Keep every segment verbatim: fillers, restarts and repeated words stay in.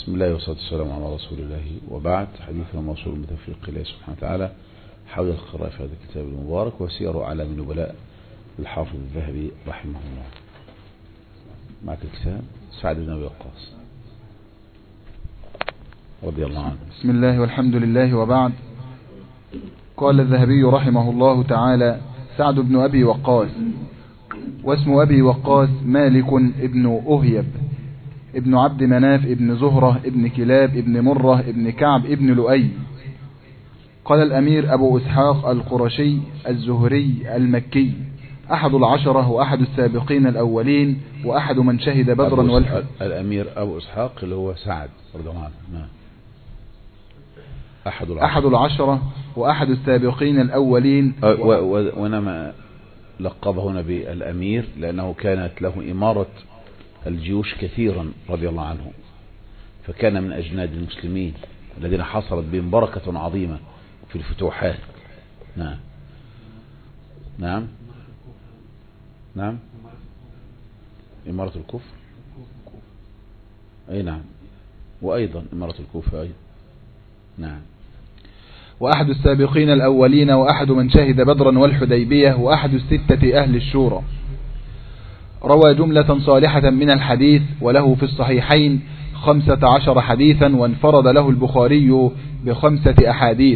بسم الله والصلاة والسلام على رسول الله، وبعد. حديثنا موصول بتوفيق الله سبحانه وتعالى حول القراءة في هذا الكتاب المبارك وسير أعلام النبلاء للحافظ الذهبي رحمه الله. معك الكتاب سعد بن أبي وقاص رضي الله عنه. بسم الله والحمد لله، وبعد. قال الذهبي رحمه الله تعالى: سعد بن أبي وقاص، واسم أبي وقاص مالك ابن أهيب ابن عبد مناف ابن زهرة ابن كلاب ابن مرة ابن كعب ابن لؤي. قال الأمير أبو إسحاق القرشي الزهري المكي، أحد العشرة وأحد السابقين الأولين وأحد من شهد بدرا والحد. الأمير أبو إسحاق اللي هو سعد رضي الله عنه. أحد العشرة, أحد العشرة وأحد السابقين الأولين. ونما لقبه هنا بالأمير لأنه كانت له إمارة الجيوش كثيرا رضي الله عنه، فكان من أجناد المسلمين الذين حصلت بهم بركة عظيمة في الفتوحات. نعم نعم نعم إمارة الكفر، أي نعم، وأيضا إمارة الكوفة أيضا. نعم. وأحد السابقين الأولين وأحد من شهد بدرا والحديبية وأحد الستة أهل الشورى. روى جملة صالحة من الحديث، وله في الصحيحين خمسة عشر حديثا، وانفرد له البخاري بخمسة أحاديث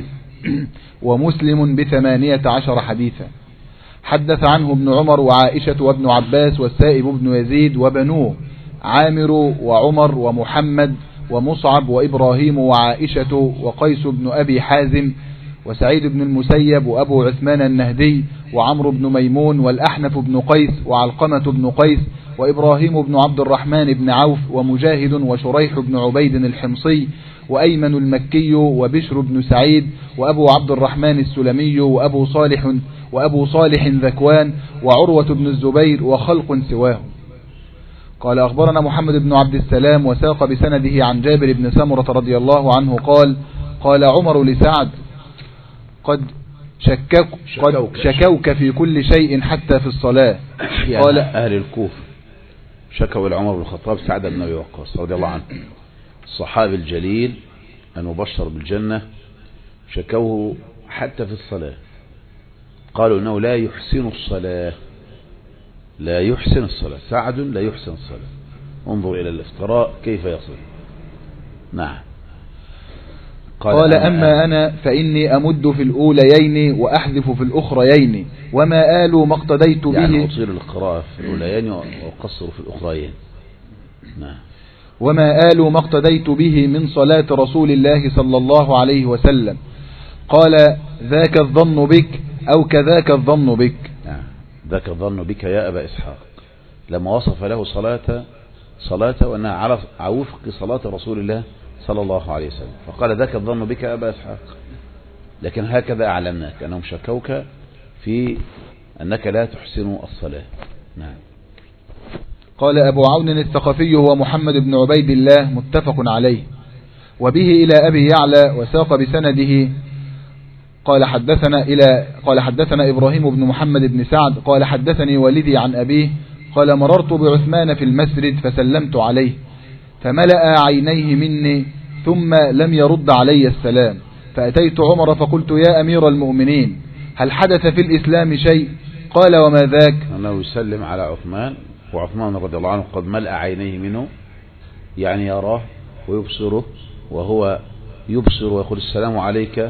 ومسلم بثمانية عشر حديثا. حدث عنه ابن عمر وعائشة وابن عباس والسائب بن يزيد وبنوه عامر وعمر ومحمد ومصعب وإبراهيم وعائشة وقيس بن أبي حازم وسعيد بن المسيب وأبو عثمان النهدي وعمرو بن ميمون والأحنف بن قيس وعلقمة بن قيس وإبراهيم بن عبد الرحمن بن عوف ومجاهد وشريح بن عبيد الحمصي وأيمن المكي وبشر بن سعيد وأبو عبد الرحمن السلمي وأبو صالح وأبو صالح ذكوان وعروة بن الزبير وخلق سواه. قال: أخبرنا محمد بن عبد السلام، وساق بسنده عن جابر بن سمرة رضي الله عنه قال: قال عمر لسعد: قد شكك قد شكوك في كل شيء حتى في الصلاة. يعني قال أهل الكوفة شكوا إلى عمر بن الخطاب سعد بن أبي وقاص رضي الله عنه، الصحابي الجليل المبشر بالجنة، شكوه حتى في الصلاة. قالوا إنه لا يحسن الصلاة، لا يحسن الصلاة، سعد لا يحسن الصلاة. انظر إلى الافتراء كيف يصل. نعم. قال, قال أما أنا فإني أمد في الأوليين وأحذف في الأخريين، وما آل ما اقتديت به، يعني أطيل القراءة في الأوليين وأقصر في الأخريين. نعم. وما آل ما اقتديت به من صلاة رسول الله صلى الله عليه وسلم. قال: ذاك الظن بك أو كذاك الظن بك. نعم. ذاك الظن بك يا أبا إسحاق، لما وصف له صلاة صلاة وأنها على وفق صلاة رسول الله صلى الله عليه وسلم، فقال: ذاك الظن بك يا أبا إسحاق، لكن هكذا أعلمناك أنهم شكوك في أنك لا تحسن الصلاة. نعم. قال أبو عون الثقفي هو محمد بن عبيد الله، متفق عليه. وبه إلى أبي يعلى، وساق بسنده قال حدثنا إلى قال حدثنا إبراهيم بن محمد بن سعد قال حدثني والدي عن أبيه قال: مررت بعثمان في المسجد فسلمت عليه فملأ عينيه مني ثم لم يرد علي السلام، فأتيت عمر فقلت: يا أمير المؤمنين، هل حدث في الإسلام شيء؟ قال: وما ذاك؟ أنه يسلم على عثمان، وعثمان رضي الله عنه قد ملأ عينيه منه، يعني يراه ويبصره، وهو يبصر ويقول: السلام عليك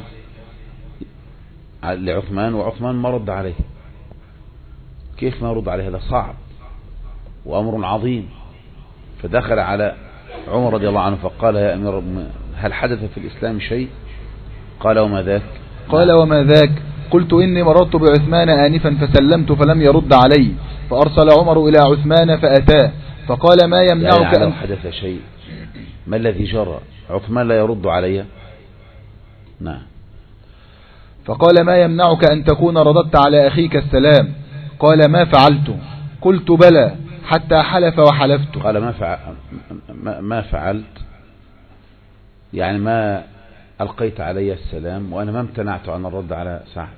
لعثمان، وعثمان ما رد عليه. كيف ما رد عليه؟ هذا صعب وأمر عظيم. فدخل على عمر رضي الله عنه فقال: يا أمير، هل حدث في الإسلام شيء؟ قال: وما ذاك؟ قال: وما ذاك؟ قلت: إني مررت بعثمان آنفا فسلمت فلم يرد علي، فأرسل عمر إلى عثمان فأتاه فقال: ما يمنعك يعني أن حدث شيء؟ ما الذي جرى؟ عثمان لا يرد علي. نعم. فقال: ما يمنعك أن تكون رددت على أخيك السلام؟ قال: ما فعلت. قلت: بلى، حتى حلف وحلفت. قال: ما, فعل ما فعلت، يعني ما ألقيت علي السلام وأنا ما امتنعت عن الرد على سعد.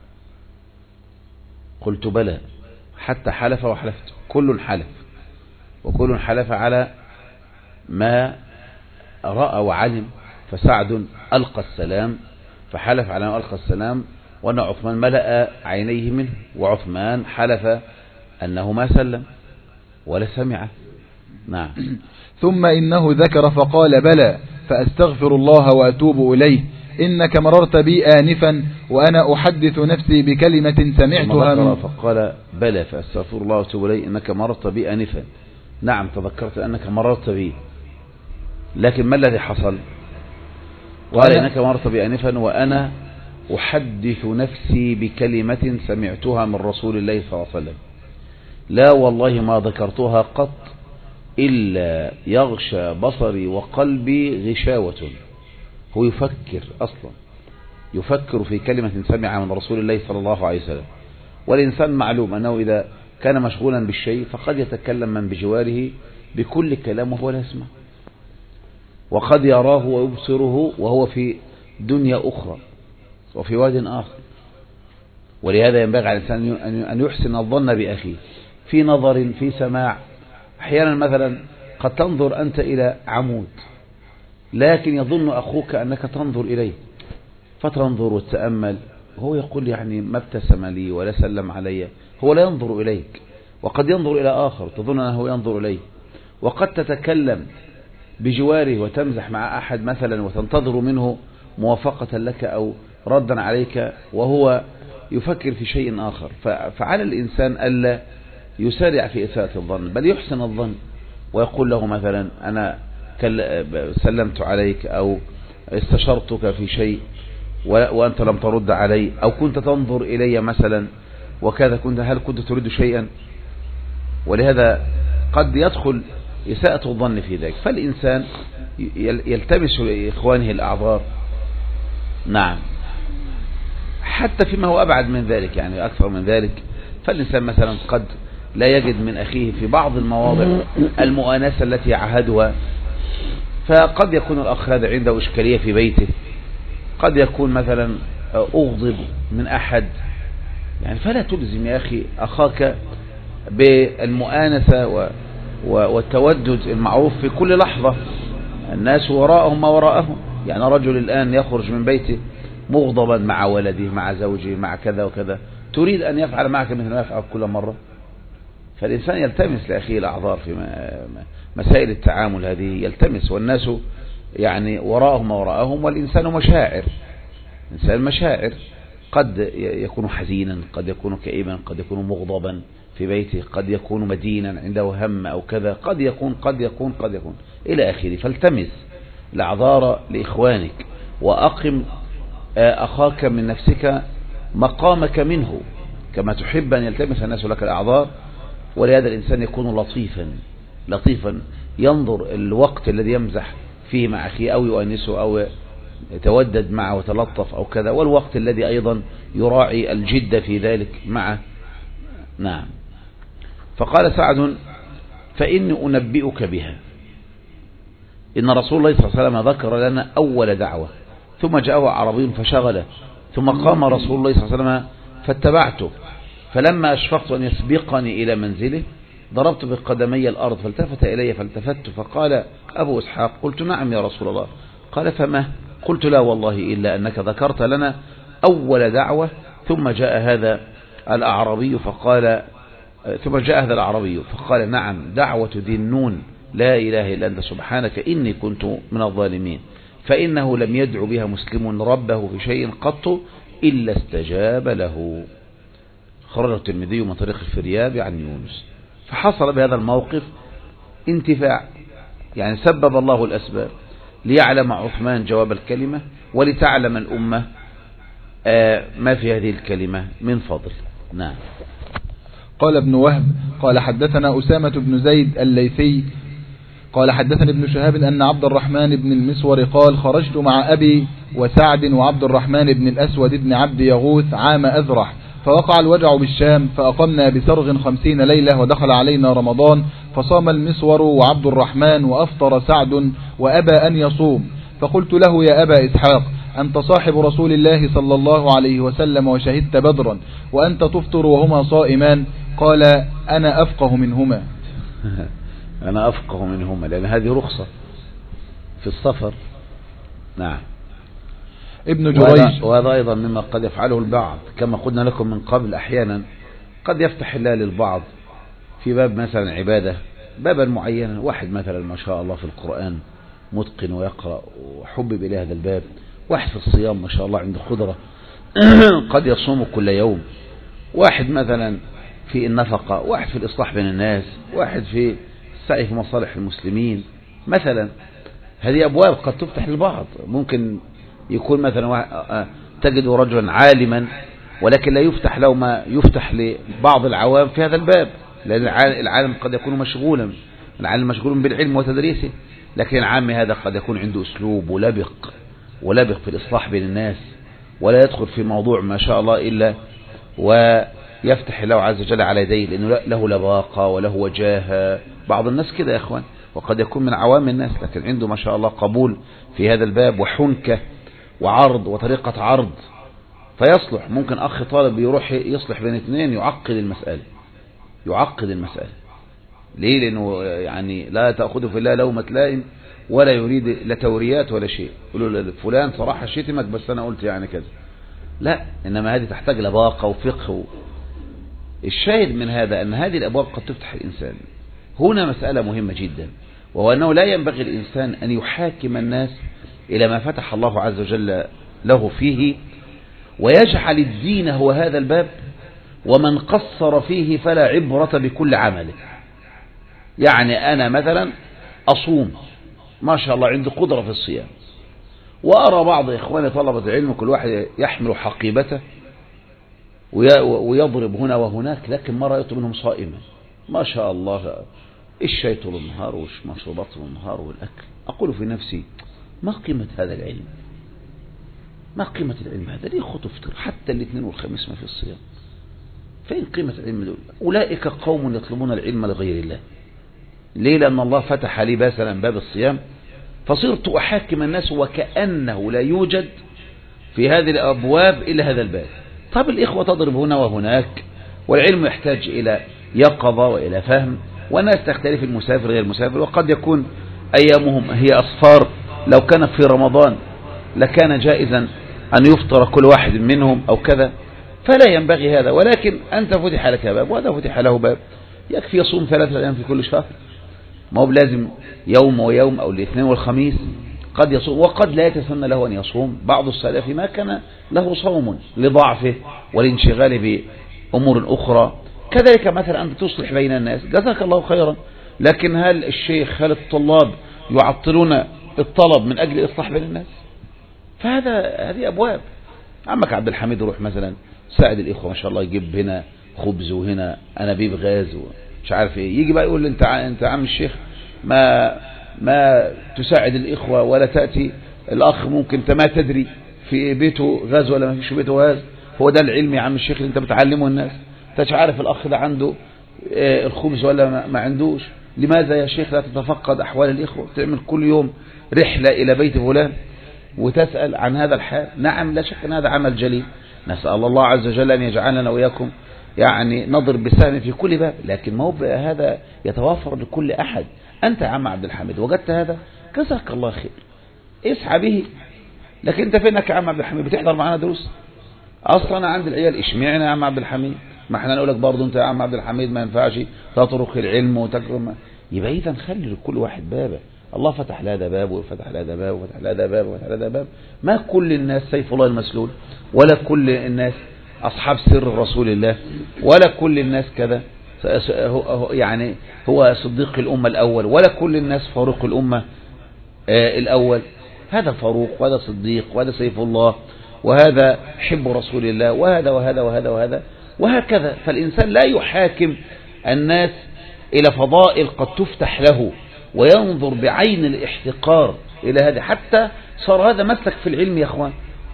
قلت: بلى، حتى حلف وحلفت. كل حلف، وكل حلف على ما رأى وعلم. فسعد ألقى السلام فحلف على أنه ألقى السلام، وأن عثمان ملأ عينيه منه، وعثمان حلف أنه ما سلم ولا سمعه. نعم. ثم إنه ذكر فقال بلى فأستغفر الله وأتوب إليه إنك مررت بي آنفا وأنا أحدث نفسي بكلمة سمعتها من فقال بلى فأستغفر الله وأتوب إليه إنك مررت بي آنفا. نعم تذكرت أنك مررت بي، لكن ما الذي حصل؟ قال إنك مررت بي آنفا وأنا أحدث نفسي بكلمة سمعتها من رسول الله صلى الله عليه وسلم لا والله ما ذكرتها قط إلا يغشى بصري وقلبي غشاوة. هو يفكر أصلا، يفكر في كلمة سمعها من رسول الله صلى الله عليه وسلم. والإنسان معلوم أنه إذا كان مشغولا بالشيء فقد يتكلم من بجواره بكل كلام وهو لا يسمع، وقد يراه ويبصره وهو في دنيا أخرى وفي واد آخر. ولهذا ينبغي على الإنسان أن يحسن الظن بأخيه في نظر في سماع. أحيانا مثلا قد تنظر أنت إلى عمود لكن يظن أخوك أنك تنظر إليه، فتنظر وتتأمل، هو يقول يعني ما ابتسم لي ولا سلم علي، هو لا ينظر إليك. وقد ينظر إلى آخر تظن أنه ينظر إليه. وقد تتكلم بجواره وتمزح مع أحد مثلا وتنتظر منه موافقة لك أو ردا عليك وهو يفكر في شيء آخر. فعلى الإنسان ألا يسارع في إساءة الظن، بل يحسن الظن ويقول له مثلا أنا سلمت عليك أو استشرتك في شيء وأنت لم ترد علي، أو كنت تنظر إلي مثلا وكذا، كنت هل كنت تريد شيئا؟ ولهذا قد يدخل إساءة الظن في ذلك. فالإنسان يلتمس لإخوانه الأعذار. نعم. حتى فيما هو أبعد من ذلك، يعني أكثر من ذلك. فالإنسان مثلا قد لا يجد من أخيه في بعض المواضع المؤانسة التي عهدها، فقد يكون الأخ هذا عنده إشكالية في بيته، قد يكون مثلا أغضب من أحد، يعني فلا تلزم يا أخي أخاك بالمؤانسة والتودد المعروف في كل لحظة. الناس وراءهم ما وراءهم. يعني رجل الآن يخرج من بيته مغضبا مع ولده مع زوجه مع كذا وكذا، تريد أن يفعل معك مثل ما يفعل كل مرة؟ فالإنسان يلتمس لأخيه الأعذار في مسائل التعامل هذه، يلتمس. والناس يعني وراءهم وراءهم، والإنسان مشاعر، إنسان مشاعر، قد يكون حزينا، قد يكون كئيبا، قد يكون مغضبا في بيته، قد يكون مدينا عنده هم أو كذا، قد يكون قد يكون قد يكون إلى آخره. فالتمس الأعذار لإخوانك، وأقم أخاك من نفسك مقامك منه كما تحب أن يلتمس الناس لك الأعذار. ولهذا الإنسان يكون لطيفا لطيفا ينظر الوقت الذي يمزح فيه مع أخيه أو يؤنسه أو يتودد معه وتلطف أو كذا، والوقت الذي أيضا يراعي الجد في ذلك معه. نعم. فقال سعد فإني أنبئك بها. إن رسول الله صلى الله عليه وسلم ذكر لنا أول دعوة، ثم جاءه عربي فشغله، ثم قام رسول الله صلى الله عليه وسلم فاتبعته، فلما أشفقت أن يسبقني إلى منزله ضربت بقدمي الأرض فالتفت إلي فالتفت فقال أبو إسحاق قلت نعم يا رسول الله. قال فما؟ قلت لا والله إلا أنك ذكرت لنا أول دعوة ثم جاء هذا الأعرابي فقال ثم جاء هذا الأعرابي فقال نعم دعوة ذي النون لا إله إلا أنت سبحانك إني كنت من الظالمين، فإنه لم يدعو بها مسلم ربه في شيء قط إلا استجاب له. خرج الترمذي من طريق الفرياب عن يونس. فحصل بهذا الموقف انتفاع، يعني سبب الله الأسباب ليعلم عثمان جواب الكلمة ولتعلم الأمة ما في هذه الكلمة من فضل. نعم. قال ابن وهب قال حدثنا أسامة بن زيد الليثي قال حدثني ابن شهاب أن عبد الرحمن بن المسور قال خرجت مع أبي وسعد وعبد الرحمن بن الأسود بن عبد يغوث عام أذرح، فوقع الوجع بالشام، فأقمنا بسرغ خمسين ليلة، ودخل علينا رمضان، فصام المسور وعبد الرحمن وأفطر سعد وأبى أن يصوم، فقلت له يا أبا إسحاق أنت صاحب رسول الله صلى الله عليه وسلم وشهدت بدرا وأنت تفطر وهما صائمان؟ قال أنا أفقه منهما. أنا أفقه منهما، لأن هذه رخصة، في السفر. نعم. ابن جريج. وهذا أيضا مما قد يفعله البعض كما قلنا لكم من قبل، أحيانا قد يفتح الله للبعض في باب مثلا عبادة، بابا معينا، واحد مثلا ما شاء الله في القرآن متقن ويقرأ وحبب إلى هذا الباب، واحد في الصيام ما شاء الله عنده قدرة قد يصوم كل يوم، واحد مثلا في النفقة، واحد في الإصلاح بين الناس، واحد في السعي في مصالح المسلمين مثلا. هذه أبواب قد تفتح للبعض. ممكن يكون مثلا تجد رجلا عالما ولكن لا يفتح له ما يفتح لبعض العوام في هذا الباب، لأن العالم قد يكون مشغولا، العالم مشغول بالعلم وتدريسه، لكن العام هذا قد يكون عنده أسلوب ولبق ولبق في الإصلاح بين الناس، ولا يدخل في موضوع ما شاء الله إلا ويفتح الله عز وجل على يديه، لأنه له لباقة وله وجاهة. بعض الناس كده يا إخوان، وقد يكون من عوام الناس لكن عنده ما شاء الله قبول في هذا الباب وحنكة وعرض وطريقة عرض فيصلح. ممكن أخ طالب يروح يصلح بين اثنين يعقد المسألة، يعقد المسألة. ليه؟ لأنه يعني لا تأخذه في الله لومة لائم ولا يريد لا توريات ولا شيء. يقولوا فلان صراحة شتمك بس أنا قلت يعني كذا، لا، إنما هذه تحتاج لباقة وفقه. الشاهد من هذا أن هذه الأبواب قد تفتح الإنسان. هنا مسألة مهمة جدا، وهو أنه لا ينبغي الإنسان أن يحاكم الناس إلى ما فتح الله عز وجل له فيه، ويجعل الدين هو هذا الباب، ومن قصر فيه فلا عبرة بكل عمله. يعني أنا مثلا أصوم ما شاء الله عندي قدرة في الصيام، وأرى بعض إخواني طلبة العلم كل واحد يحمل حقيبته ويضرب هنا وهناك، لكن ما رأيت منهم صائما ما شاء الله، الشاي طول النهار والمشروبات طول النهار والأكل. أقول في نفسي ما قيمة هذا العلم؟ ما قيمة العلم هذا؟ ليه خطفت حتى الاثنين والخميس ما في الصيام؟ فين قيمة العلم دول؟ أولئك قوم يطلبون العلم لغير الله. ليه؟ لأن الله فتح لي مثلا باب الصيام فصرت أحاكم الناس وكأنه لا يوجد في هذه الأبواب إلا هذا الباب. طب الإخوة تضرب هنا وهناك، والعلم يحتاج إلى يقظة وإلى فهم، والناس تختلف، المسافر غير المسافر، وقد يكون أيامهم هي أصفار. لو كان في رمضان لكان جائزا أن يفطر كل واحد منهم أو كذا، فلا ينبغي هذا. ولكن أنت فتح لك باب وهذا فتح له باب، يكفي يصوم ثلاثة أيام في كل شهر، ما هو بلازم يوم ويوم أو الاثنين والخميس. قد يصوم وقد لا يتسنى له أن يصوم. بعض السلف ما كان له صوم لضعفه والانشغال بأمور أخرى. كذلك مثلا أنت تصلح بين الناس، جزاك الله خيرا، لكن هل الشيخ هل الطلاب يعطلون الطلب من أجل إصلاح بين الناس؟ فهذا هذه أبواب. عمك عبد الحميد يروح مثلا ساعد الإخوة ما شاء الله، يجيب هنا خبز وهنا أنابيب غاز ومش عارف إيه، يجي بقى يقول أنت أنت عم الشيخ ما ما تساعد الإخوة ولا تأتي. الأخ ممكن أنت ما تدري في بيته غاز ولا ما فيش بيته غاز. هو ده العلم يا عم الشيخ اللي أنت بتعلمه الناس؟ أنت عارف الأخ ده عنده الخبز ولا ما عندوش؟ لماذا يا شيخ لا تتفقد أحوال الإخوة؟ تعمل كل يوم رحلة إلى بيت فلان وتسأل عن هذا الحال. نعم لا شك أن هذا عمل جليل، نسأل الله عز وجل أن يجعلنا وإياكم يعني نضرب بسهم في كل باب، لكن ما هو هذا يتوفر لكل أحد. أنت يا عم عبد الحميد وجدت هذا، جزاك الله خير، اسعى به. لكن أنت فينك يا عم عبد الحميد بتحضر معنا دروس؟ أصلا أنا عند العيال اشمعنا يا عم عبد الحميد، ما احنا نقول لك برضه أنت يا عم عبد الحميد ما ينفعش تطرق العلم وتكرم. يبقى إذا خلي لكل واحد بابه. الله فتح لهذا باب وفتح لهذا باب وفتح لهذا باب وفتح لهذا باب. ما كل الناس سيف الله المسلول، ولا كل الناس أصحاب سر رسول الله، ولا كل الناس كذا يعني هو صديق الأمة الأول، ولا كل الناس فاروق الأمة الأول. هذا فاروق وهذا صديق وهذا سيف الله وهذا حب رسول الله وهذا وهذا وهذا وهذا وهكذا. فالإنسان لا يحاكم الناس إلى فضائل قد تفتح له وينظر بعين الاحتقار إلى هذا، حتى صار هذا مسلك في العلم يا أخوان،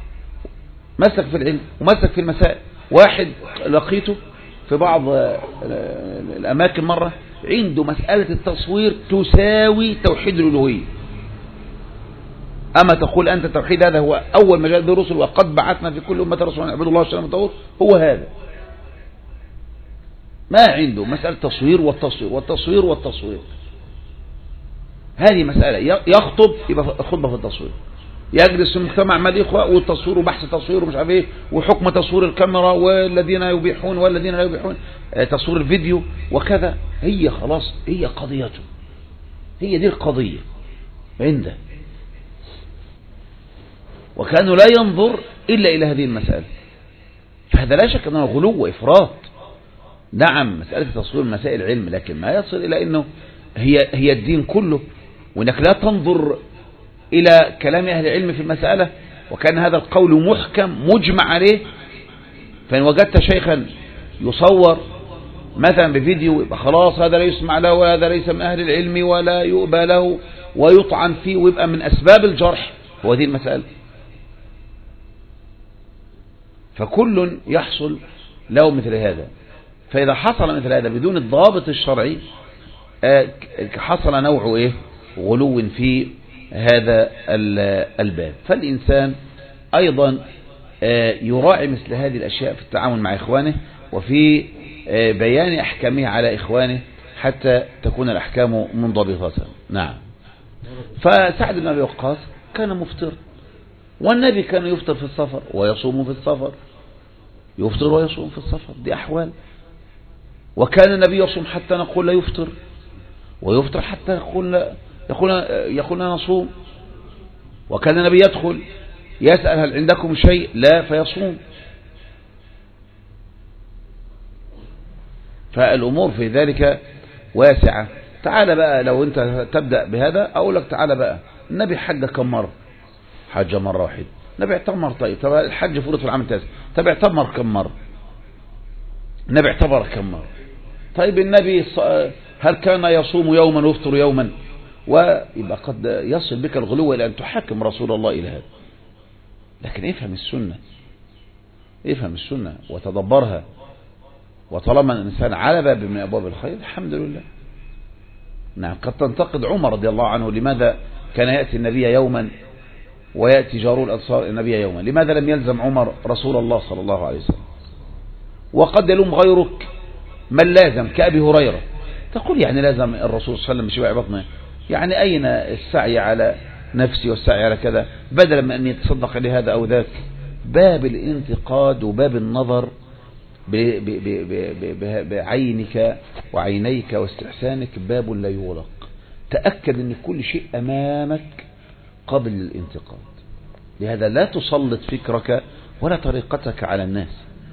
مسلك في العلم ومسلك في المسائل. واحد لقيته في بعض الأماكن مرة عنده مسألة التصوير تساوي توحيد الألوهية. أما تقول أنت التوحيد هذا هو أول مجال بالرسل وقد بعثنا في كل أمة رسولا يعبدوا الله والسلام والطهور، هو هذا. ما عنده مسألة تصوير والتصوير والتصوير والتصوير. هذه مسألة. يخطب يبقى خطبة في التصوير، يجلس في المجتمع مع الإخوة والتصوير وبحث تصوير ومش عارف ايه وحكم تصوير الكاميرا والذين يبيحون والذين لا يبيحون تصوير الفيديو وكذا. هي خلاص هي قضيته، هي دي القضية عنده، وكانوا لا ينظر إلا إلى هذه المسألة. فهذا لا شك أنه غلو وإفراط. نعم مسألة تصوير مسائل علم، لكن ما يصل إلى أنه هي هي الدين كله، وأنك لا تنظر إلى كلام أهل العلم في المسألة، وكان هذا القول محكم مجمع عليه. فإن وجدت شيخا يصور مثلا بفيديو يبقى خلاص هذا لا يسمع له وهذا ليس من أهل العلم ولا يؤبى له ويطعن فيه ويبقى من أسباب الجرح. هو دي المسألة. فكل يحصل له مثل هذا. فإذا حصل مثل هذا بدون الضابط الشرعي حصل نوع إيه؟ غلو في هذا الباب. فالإنسان أيضا يراعي مثل هذه الأشياء في التعامل مع إخوانه وفي بيان أحكامه على إخوانه حتى تكون الأحكام منضبطة. نعم. فسعد بن أبي وقاص كان مفطر، والنبي كان يفطر في السفر ويصوم في السفر، يفطر ويصوم في السفر، دي أحوال. وكان النبي يصوم حتى نقول لا يفطر، ويفطر حتى يقول يقول يقول نصوم. وكان النبي يدخل يسأل هل عندكم شيء؟ لا، فيصوم. فالأمور في ذلك واسعة. تعال بقى لو أنت تبدأ بهذا أقول لك تعال بقى، النبي حج كم مرة؟ حج مرة واحدة. النبي اعتمر. طيب طب الحج فرض في العام التاسع، طب اعتمر كم مرة؟ النبي اعتبر كم مرة؟ طيب النبي هل كان يصوم يوما ويفطر يوما؟ ويبقى قد يصل بك الغلو إلى أن تحاكم رسول الله إلى هذا. لكن افهم السنة، افهم السنة وتدبرها. وطالما الإنسان على باب من أبواب الخير الحمد لله. نعم. قد تنتقد عمر رضي الله عنه لماذا كان يأتي النبي يوما ويأتي جارو الأنصار النبي يوما، لماذا لم يلزم عمر رسول الله صلى الله عليه وسلم؟ وقد يلوم غيرك من لازم كأبي هريرة، تقول يعني لازم الرسول صلى الله عليه وسلم بشبع بطنه، يعني أين السعي على نفسي والسعي على كذا بدلا من أن يتصدق لهذا أو ذاك. باب الانتقاد وباب النظر بعينك وعينيك واستحسانك باب لا يغلق. تأكد أن كل شيء أمامك قبل الانتقاد. لهذا لا تسلط فكرك ولا طريقتك على الناس.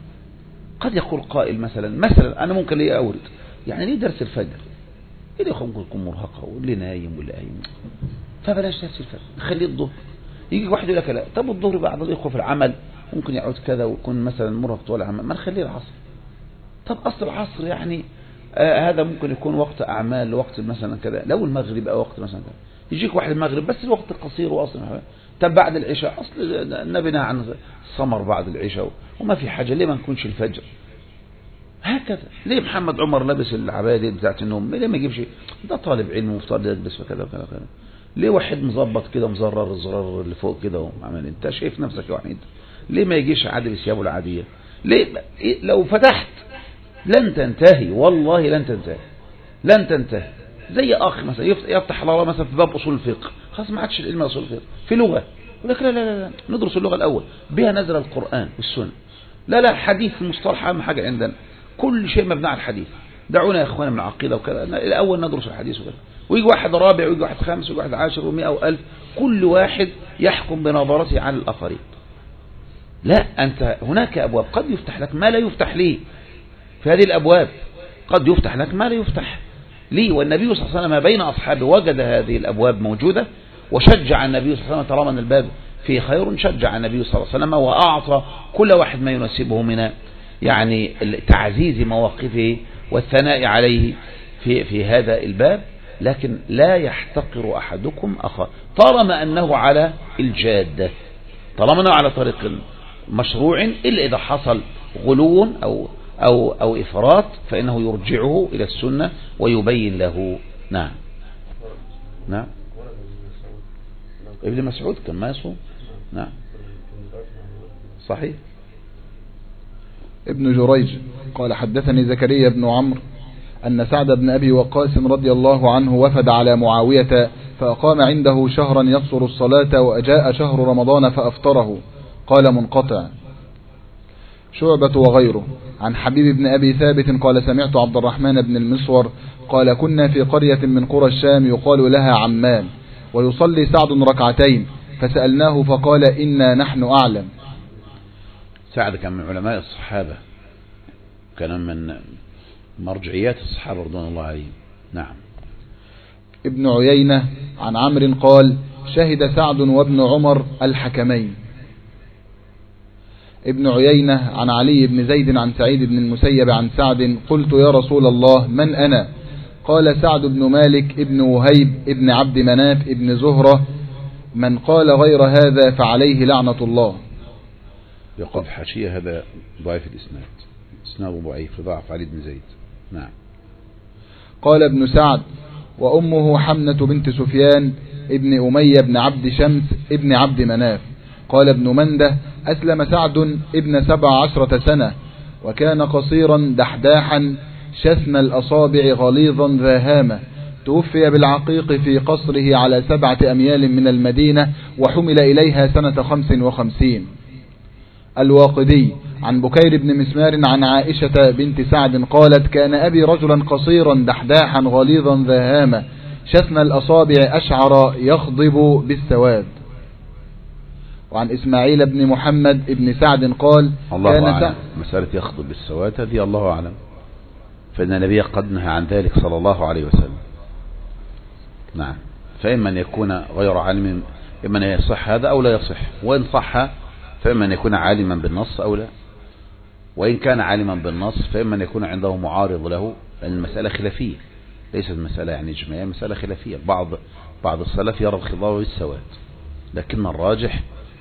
قد يقول قائل مثلا مثلا أنا ممكن ليه أورد يعني ليه درس الفجر؟ اللي يخوف ممكن يكون مرهقة واللي نايم واللي قايم، فبلاش درس الفجر نخليه الظهر. يجي واحد يقول لك لا، طب الظهر بعض الإخوة في العمل ممكن يعود كذا ويكون مثلا مرهق طول العمل، ما نخليه العصر. طب أصل العصر يعني آه هذا ممكن يكون وقت أعمال، وقت مثلا كذا. لو المغرب أو وقت مثلا كذا يجيك واحد المغرب بس الوقت قصير وأصلا. طب بعد العشاء أصل النبي نهى عن السمر بعد العشاء وما في حاجة، ليه ما نكونش الفجر؟ هكذا. ليه محمد عمر لابس العباية بتاعت النوم؟ ليه ما يجيبش؟ ده طالب علم مفترض يلبس وكذا وكذا وكذا. ليه واحد مظبط كده مزرر الزرار اللي فوق كده وعمل انت شايف نفسك وحيد؟ ليه ما يجيش عادي بثيابه العادية؟ ليه لو فتحت لن تنتهي، والله لن تنتهي لن تنتهي. زي اخ مثلا يفتح الله مثلا في باب اصول الفقه، خلاص ما عادش العلم اصول الفقه في لغه، يقول لك لا لا لا ندرس اللغه الاول بها نزل القران والسنه. لا لا حديث المصطلح اهم حاجه عندنا، كل شيء مبني على الحديث. دعونا يا اخوانا من العقيده وكذا الاول ندرس الحديث وكذا. ويجي واحد رابع ويجي واحد خامس ويجي واحد عاشر ومئة والف، كل واحد يحكم بنظرته على الاخرين. لا، انت هناك ابواب قد يفتح لك ما لا يفتح لي في هذه الابواب، قد يفتح لك ما لا يفتح لي. والنبي صلى الله عليه وسلم ما بين أصحابه وجد هذه الأبواب موجودة وشجع النبي صلى الله عليه وسلم طالما أن الباب فيه خير، شجع النبي صلى الله عليه وسلم وأعطى كل واحد ما يناسبه من يعني تعزيز مواقفه والثناء عليه في في هذا الباب. لكن لا يحتقر أحدكم أخاه طالما أنه على الجادة، طالما أنه على طريق مشروع، إلا إذا حصل غلو أو أو أو إفراط فإنه يرجعه إلى السنة ويبين له. نعم نعم. ابن مسعود كان ما يصوم. نعم صحيح. ابن جريج قال حدثني زكريا بن عمرو أن سعد بن أبي وقاص رضي الله عنه وفد على معاوية فأقام عنده شهرا يقصر الصلاة وأجاء شهر رمضان فأفطره. قال منقطع. شعبة وغيره عن حبيب بن أبي ثابت قال سمعت عبد الرحمن بن المسور قال كنا في قرية من قرى الشام يقال لها عمان ويصلي سعد ركعتين فسألناه فقال إنا نحن أعلم. سعد كان من علماء الصحابة، كان من مرجعيات الصحابة رضوان الله عليهم. نعم. ابن عيينة عن عمرو قال شهد سعد وابن عمر الحكمين. ابن عيينة عن علي بن زيد عن سعيد بن المسيب عن سعد قلت يا رسول الله من أنا؟ قال سعد بن مالك ابن وهيب ابن عبد مناف ابن زهرة، من قال غير هذا فعليه لعنة الله. يقول حاشية هذا ضعيف الإسناد، إسناده ضعيف ضعف علي بن زيد. نعم. قال ابن سعد وأمه حمنة بنت سفيان ابن أمية بن عبد شمس ابن عبد مناف. قال ابن منده أسلم سعد ابن سبع عشرة سنة وكان قصيرا دحداحا شثن الأصابع غليظا ذا هامة، توفي بالعقيق في قصره على سبعة أميال من المدينة وحمل إليها سنة خمس وخمسين. الواقدي عن بكير بن مسمار عن عائشة بنت سعد قالت كان أبي رجلا قصيرا دحداحا غليظا ذا هامة شثن الأصابع أشعر يخضب بالسواد. وعن إسماعيل بن محمد بن سعد قال الله كان أعلم مسألة يخضب بالسواد هذه الله أعلم، فإن النبي قد نهى عن ذلك صلى الله عليه وسلم. نعم. فإما أن يكون غير عالم، إما أن يصح هذا أو لا يصح، وإن صح فإما أن يكون عالما بالنص أو لا، وإن كان عالما بالنص فإما أن يكون عنده معارض له، لأن المسألة خلافية، ليست مسألة يعني إجماعية، مسألة خلافية. بعض بعض السلف يرى الخضاب بالسواد، لكن الراجح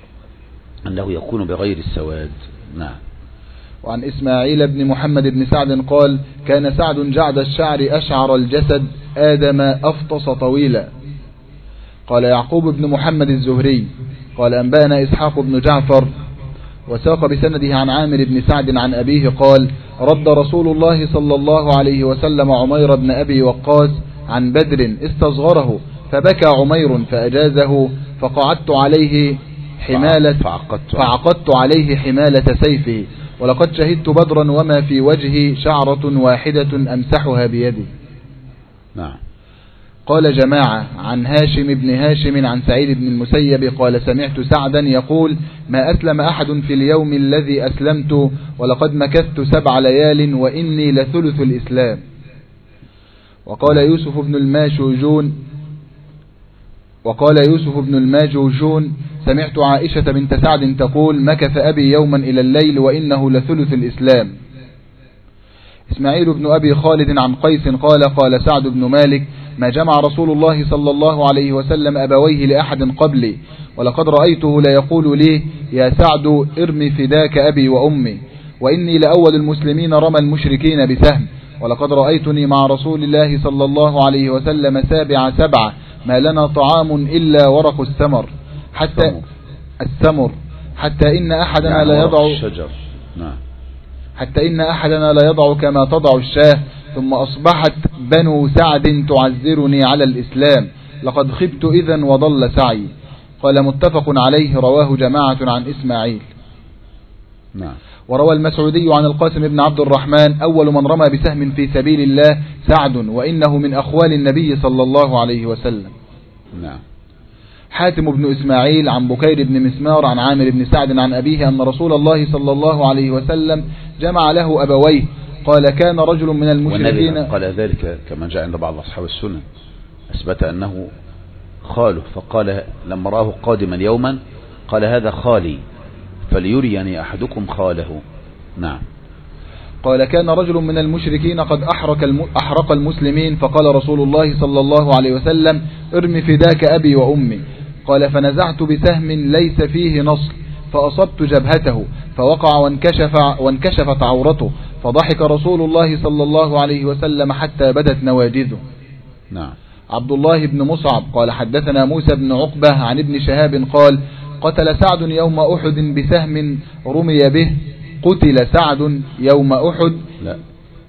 أنه يكون بغير السواد. نعم. وعن إسماعيل بن محمد بن سعد قال كان سعد جعد الشعر أشعر الجسد آدم أفطس طويلا. قال يعقوب بن محمد الزهري قال أنبأنا إسحاق بن جعفر وساق بسنده عن عامر بن سعد عن أبيه قال رد رسول الله صلى الله عليه وسلم عمير بن أبي وقاص عن بدر استصغره فبكى عمير فأجازه فقعدت عليه حمالة فعقدت عليه حمالة سيفه ولقد شهدت بدرا وما في وجهي شعرة واحدة أمسحها بيدي. نعم. قال جماعة عن هاشم بن هاشم عن سعيد بن المسيب قال سمعت سعدا يقول ما أسلم أحد في اليوم الذي أسلمت ولقد مكثت سبع ليال وإني لثلث الإسلام. وقال يوسف بن الماجوجون وقال يوسف بن الماجوجون سمعت عائشة بنت سعد تقول مكث أبي يوما إلى الليل وإنه لثلث الإسلام. إسماعيل بن أبي خالد عن قيس قال قال سعد بن مالك ما جمع رسول الله صلى الله عليه وسلم أبويه لأحد قبلي ولقد رأيته لا يقول لي يا سعد ارمي فداك أبي وأمي وإني لأول المسلمين رمى المشركين بسهم ولقد رأيتني مع رسول الله صلى الله عليه وسلم سابع سبعة ما لنا طعام إلا ورق السمر حتى السمر حتى إن أحدنا يعني لا يضع الشجر. نعم. حتى إن أحدنا لا يضع كما تضع الشاه ثم أصبحت بنو سعد تعذرني على الإسلام لقد خبت إذن وضل سعي. قال متفق عليه رواه جماعة عن إسماعيل. نعم. وروى المسعودي عن القاسم بن عبد الرحمن أول من رمى بسهم في سبيل الله سعد وإنه من أخوال النبي صلى الله عليه وسلم. نعم. حاتم بن إسماعيل عن بكير بن مسمار عن عامر بن سعد عن أبيه أن رسول الله صلى الله عليه وسلم جمع له أبويه قال كان رجل من المشركين قال ذلك كما جاء عند بعض أصحاب السنة أثبت أنه خاله فقال لما رآه قادما يوما قال هذا خالي فليريني أحدكم خاله. نعم. قال كان رجل من المشركين قد أحرق, الم... أحرق المسلمين فقال رسول الله صلى الله عليه وسلم ارمي فداك أبي وأمي. قال فنزعت بسهم ليس فيه نصل فأصبت جبهته فوقع وانكشف وانكشفت عورته فضحك رسول الله صلى الله عليه وسلم حتى بدت نواجذه. نعم. عبد الله بن مصعب قال حدثنا موسى بن عقبة عن ابن شهاب قال قتل سعد يوم أحد بسهم رمي به قتل سعد يوم أحد لا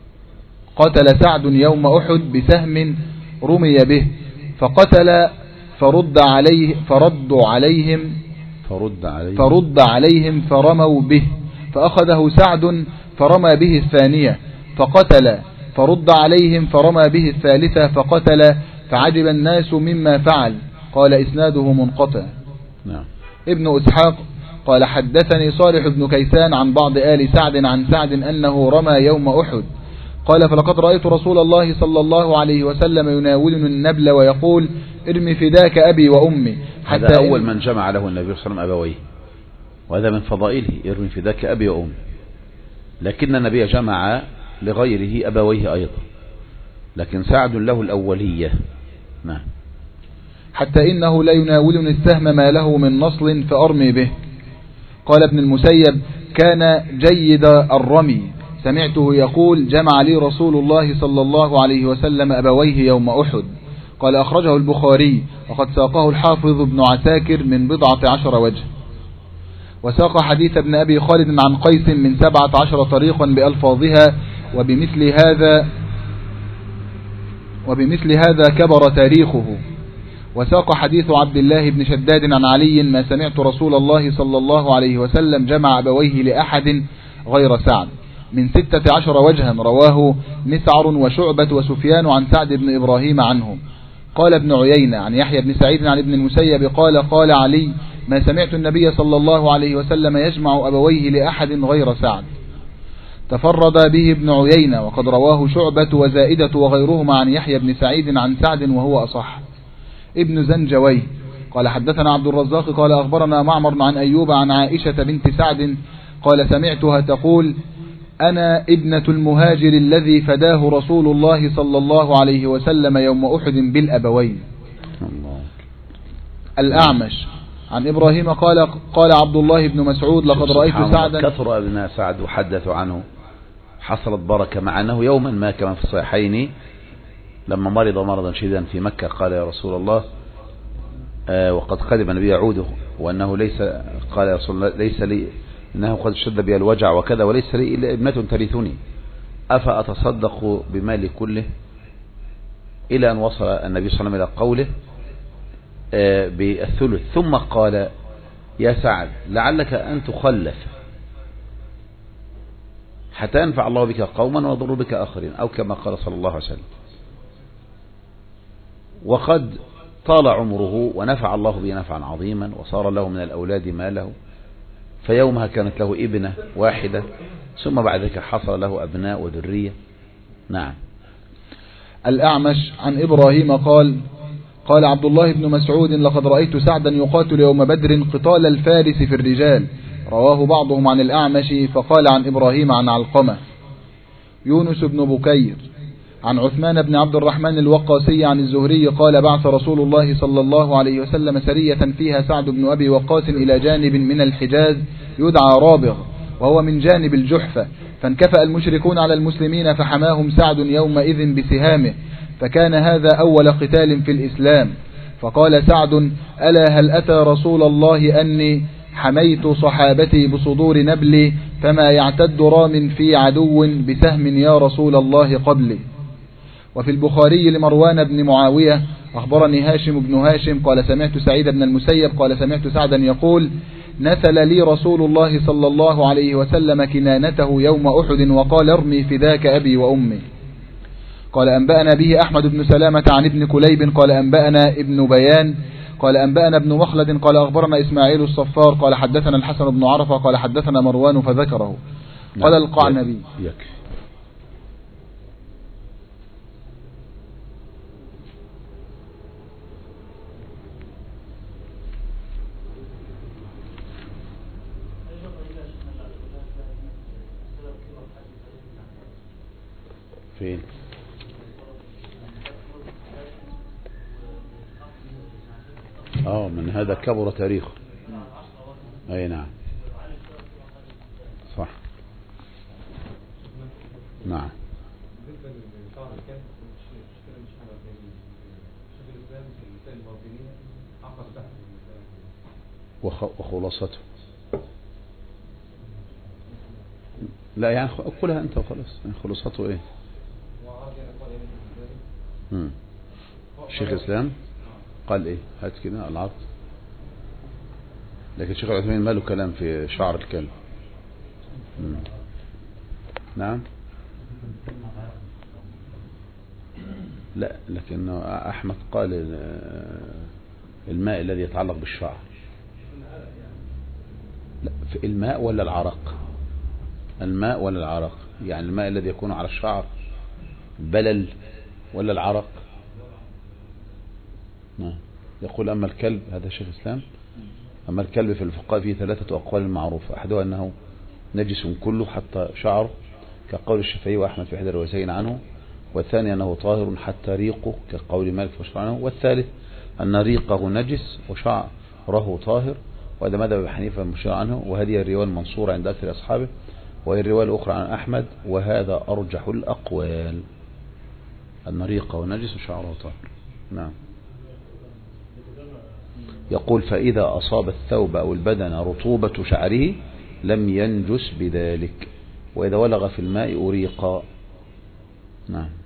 قتل سعد يوم أحد بسهم رمي به فقتل فرد عليه فرد عليهم فرد عليهم فرد عليهم فرموا به، فأخذه سعد فرمى به الثانية فقتل، فرد عليهم فرمى به الثالثة فقتل، فعجب الناس مما فعل. قال إسناده منقطع. نعم. ابن إسحاق قال حدثني صالح بن كيسان عن بعض آل سعد عن سعد أنه رمى يوم أحد. قال فلقد رأيت رسول الله صلى الله عليه وسلم يناولني النبل ويقول ارمي فداك أبي وأمي. هذا أول من جمع له النبي صلى الله عليه وسلم أبويه، وهذا من فضائله، ارمي فداك أبي وأمي. لكن النبي جمع لغيره أبويه أيضا، لكن سعد له الأولية. نعم. حتى إنه لا يناولني السهم ما له من نصل فأرمي به. قال ابن المسيب كان جيد الرمي، سمعته يقول جمع لي رسول الله صلى الله عليه وسلم أبويه يوم أحد. قال أخرجه البخاري وقد ساقه الحافظ ابن عساكر من بضعة عشر وجه. وساق حديث ابن أبي خالد عن قيس من سبعة عشر طريقا بألفاظها، وبمثل هذا وبمثل هذا كبر تاريخه. وساق حديث عبد الله بن شداد عن علي ما سمعت رسول الله صلى الله عليه وسلم جمع أبويه لأحد غير سعد من ستة عشر وجها، رواه مسعر وشعبة وسفيان عن سعد بن إبراهيم عنه. قال ابن عيينة عن يحيى بن سعيد عن ابن المسيب قال قال علي ما سمعت النبي صلى الله عليه وسلم يجمع أبويه لأحد غير سعد. تفرد به ابن عيينة وقد رواه شعبة وزائدة وغيرهما عن يحيى بن سعيد عن سعد وهو أصح. ابن زنجوي قال حدثنا عبد الرزاق قال أخبرنا معمر عن أيوب عن عائشة بنت سعد قال سمعتها تقول أنا ابنة المهاجر الذي فداه رسول الله صلى الله عليه وسلم يوم أحد بالأبوين. الله. الأعمش عن إبراهيم قال قال عبد الله بن مسعود لقد رأيت سعدا. كثر أبناء سعد وحدثوا عنه، حصلت بركة، مع أنه يوما ما كما في الصحيحين لما مرض مرضا شديدا في مكة قال يا رسول الله آه وقد قدم النبي يعوده وأنه ليس قال يا رسول الله ليس لي إنه قد شد بي الوجع وكذا وليس لي إلا ابنة ترثني أفأتصدق بمالي كله، إلى أن وصل النبي صلى الله عليه وسلم إلى قوله آه بالثلث، ثم قال يا سعد لعلك أن تخلف حتى ينفع الله بك قوما ويضر بك آخرين، أو كما قال صلى الله عليه وسلم. وقد طال عمره ونفع الله به نفعا عظيما وصار له من الأولاد ما له، فيومها كانت له ابنة واحدة ثم بعد ذلك حصل له أبناء وذرية. نعم. الأعمش عن إبراهيم قال قال عبد الله بن مسعود لقد رأيت سعدا يقاتل يوم بدر قتال الفارس في الرجال، رواه بعضهم عن الأعمش فقال عن إبراهيم عن علقمة. يونس بن بكير عن عثمان بن عبد الرحمن الوقاسي عن الزهري قال بعث رسول الله صلى الله عليه وسلم سرية فيها سعد بن أبي وقاص إلى جانب من الحجاز يدعى رابغ وهو من جانب الجحفة، فانكفأ المشركون على المسلمين فحماهم سعد يومئذ بسهامه، فكان هذا أول قتال في الإسلام. فقال سعد ألا هل أتى رسول الله أني حميت صحابتي بصدور نبلي فما يعتد رام في عدو بسهم يا رسول الله قبلي. وفي البخاري لمروان بن معاوية أخبرني هاشم بن هاشم قال سمعت سعيد بن المسيب قال سمعت سعدا يقول نثل لي رسول الله صلى الله عليه وسلم كنانته يوم أحد وقال ارمي فداك أبي وأمي. قال أنبأنا به أحمد بن سلامة عن ابن كليب قال أنبأنا ابن بيان قال أنبأنا ابن مخلد قال أخبرنا إسماعيل الصفار قال حدثنا الحسن بن عرفة قال حدثنا مروان فذكره. قال القعنبي فين؟ اه من هذا كبر تاريخه. اي نعم صح. نعم. وخلاصته لا يعني قولها انت وخلاص. خلاصته ايه؟ مم. شيخ الإسلام قال ايه؟ هات كده العرض. لكن شيخ العثيمين ما له كلام في شعر الكلب. مم. نعم. لا لكن احمد قال الماء الذي يتعلق بالشعر. لا في الماء ولا العرق؟ الماء ولا العرق؟ يعني الماء الذي يكون على الشعر بلل ولا العرق؟ نعم. يقول أما الكلب، هذا شيخ الإسلام، أما الكلب في الفقهاء فيه ثلاثة أقوال معروفة، أحدها أنه نجس كله حتى شعره كقول الشافعي وأحمد في إحدى الروايتين عنه، والثاني أنه طاهر حتى ريقه كقول مالك وشرع عنه، والثالث أن ريقه نجس وشعره طاهر، وهذا مذهب أبي حنيفة المشير عنه، وهذه الرواية المنصورة عند أكثر أصحابه، وهي الرواية الأخرى عن أحمد، وهذا أرجح الأقوال أن ريقه نجس وشعره طاهر. نعم. يقول فإذا أصاب الثوب أو البدن رطوبة شعره لم ينجس بذلك، وإذا ولغ في الماء أريق. نعم.